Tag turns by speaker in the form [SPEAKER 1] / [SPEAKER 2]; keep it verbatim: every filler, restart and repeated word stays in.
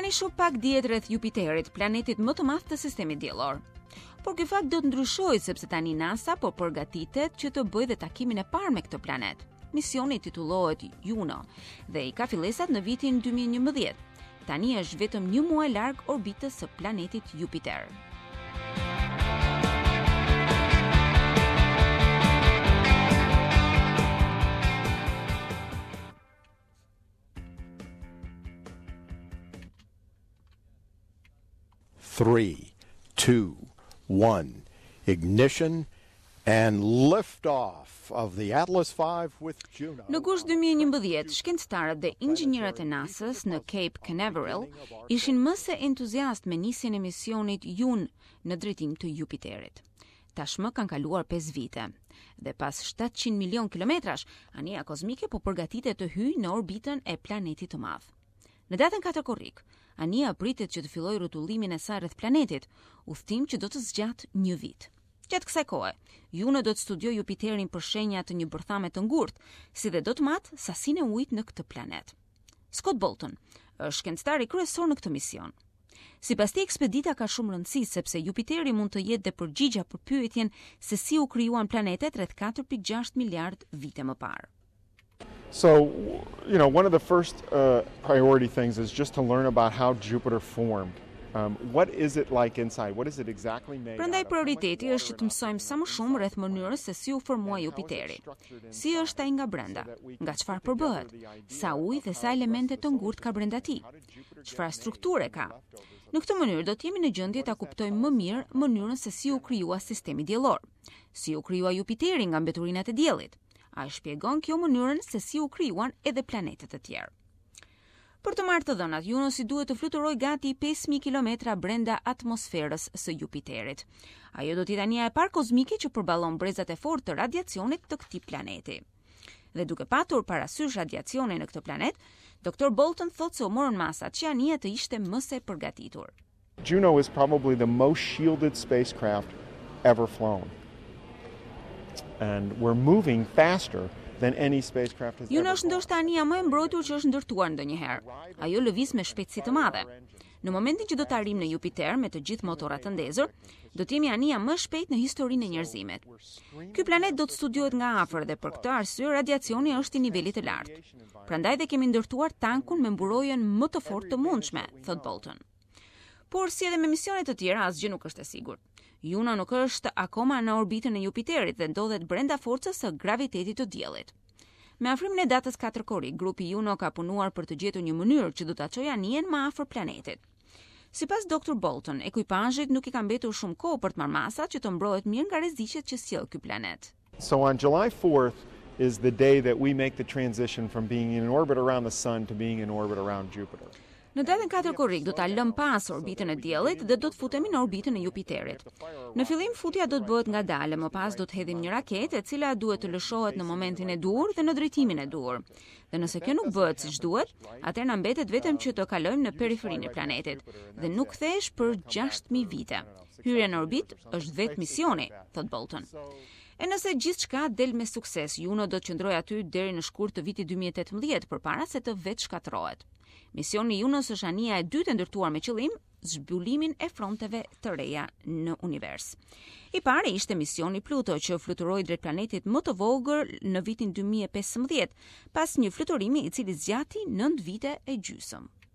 [SPEAKER 1] Tani shumë pak dihet rreth Jupiterit, planetit më të madh të sistemit diellor. Por ky fakt do të ndryshojë sepse tani NASA po përgatitet që të bëjë dhe takimin e parë me këtë planet. Misioni titullohet Juno dhe i ka fillesat në vitin dy mijë e njëmbëdhjetë. Tani është vetëm një muaj larg orbitës së planetit Jupiter.
[SPEAKER 2] Three, two, one, ignition and liftoff of the Atlas five with Juno.
[SPEAKER 1] Në gusht dy mijë e njëmbëdhjetë, shkencëtarët dhe inxhinierët e NASA-s në Cape Canaveral ishin më se entuziast me nisjen e misionit Juno në drejtim të Jupiterit. Tashmë kanë kaluar pesë vite dhe pas shtatëqind milion kilometrash, anija kozmike po përgatitet të hyjë në orbitën e planetit të madh. Në datën katër korrik, anija pritet që të fillojë rrotullimin e saj rreth planetit, udhtim që do të zgjatë një vit. Gjatë kësaj kohe, Juno do të studiojë Jupiterin për shenja të një bërthame të ngurtë, si dhe do të matë sasinë e ujit në këtë planet. Scott Bolton është shkencëtari kryesor në këtë mision. Sipas tij, ekspedita ka shumë rëndësi sepse Jupiteri mund të jetë dhe përgjigja për pyetjen se si u krijuan planetet rreth katër pikë gjashtë miliard vite më parë.
[SPEAKER 3] So, you know, one of the first uh, priority things is just to learn about how Jupiter formed. Um, what is it like inside? What is it exactly made
[SPEAKER 1] Prandaj
[SPEAKER 3] out of?
[SPEAKER 1] prioriteti është që të mësojmë sa më shumë rreth mënyrës se si u formua Jupiteri. Si është ai nga brenda? Nga çfarë përbëhet? Sa ujë dhe sa elemente të ngurtë ka brenda tij? Çfarë strukture ka? Në këtë mënyrë do të jemi në gjendje ta kuptojmë më mirë mënyrën se si u krijua sistemi diellor. Si u krijua Jupiteri nga mbeturinat e diellit? A i shpjegon kjo mënyrën se si u krijuan edhe planetet e tjerë. Për të marrë të dhënat, Juno si duhet të fluturojë gati pesë mijë kilometra brenda atmosferës së Jupiterit. Ajo do të jetë anija e parë kozmike që përballon brezat e fortë të radiacionit të këtij planeti. Dhe duke patur parasysh radiacionin në këtë planet, doktor Bolton thotë se u morën masat që anija të ishte më së përgatitur.
[SPEAKER 3] Juno is probably the most shielded spacecraft ever flown. And we're moving faster than any spacecraft has
[SPEAKER 1] Juno
[SPEAKER 3] ever
[SPEAKER 1] është ndoshta anija më e mbrojtur që është ndërtuar ndonjëherë. Ajo lëviz me shpejtësi të madhe. Në momentin që do të arrijmë në Jupiter me të gjithë motorat të ndezur, do të jemi anija më shpejt në historinë e njerëzimit. Ky planet do të studiohet nga afër dhe për këtë arsye radiacioni është i nivelit të lartë. Prandaj dhe kemi ndërtuar tankun me mburojën më të fortë të mundshme, thot Bolton. Por si edhe me misionet të tjera, asgjë nuk është e sigurt. Juno nuk është akoma në orbitën e Jupiterit dhe ndodhet brenda forcës së gravitetit të diellit. Me afrimin e datës katër korrik, grupi Juno ka punuar për të gjetur një mënyrë që do ta çojë anijen më afër planetit. Sipas doktor Bolton, ekuipazhit nuk i ka mbetur shumë kohë për të marrë masat që të mbrohet mirë nga rreziqet që sjell ky planet.
[SPEAKER 3] So on July fourth is the day that we make the transition from being in orbit around the sun to being in orbit around Jupiter.
[SPEAKER 1] Në datën katër korrik do ta lëm pas orbitën e diellit dhe do të futemi në orbitën e Jupiterit. Në fillim futja do të bëhet ngadalë, më pas do të hedhim një raketë e cila duhet të lëshohet në momentin e duhur dhe në drejtimin e duhur. Dhe nëse kjo nuk bëhet siç duhet, atëherë na mbetet vetëm që të kalojmë në periferinë e planetit dhe nuk kthehesh për gjashtë mijë vite. Hyrja në orbit është vetë misioni, thot Bolton. E nëse gjithçka del me sukses, Juno do të qëndrojë aty deri në shkurt të vitit dy mijë e tetëmbëdhjetë përpara se të vetë shkatërrohet. Misioni Junos është anija e dytë e ndërtuar me qëllim zhbullimin e fronteve të reja në univers. I pari ishte misioni Pluto që fluturoi drejt planetit më të vogël në vitin dy mijë e pesëmbëdhjetë, pas një fluturimi i cili zgjati nëntë vite e gjysmë.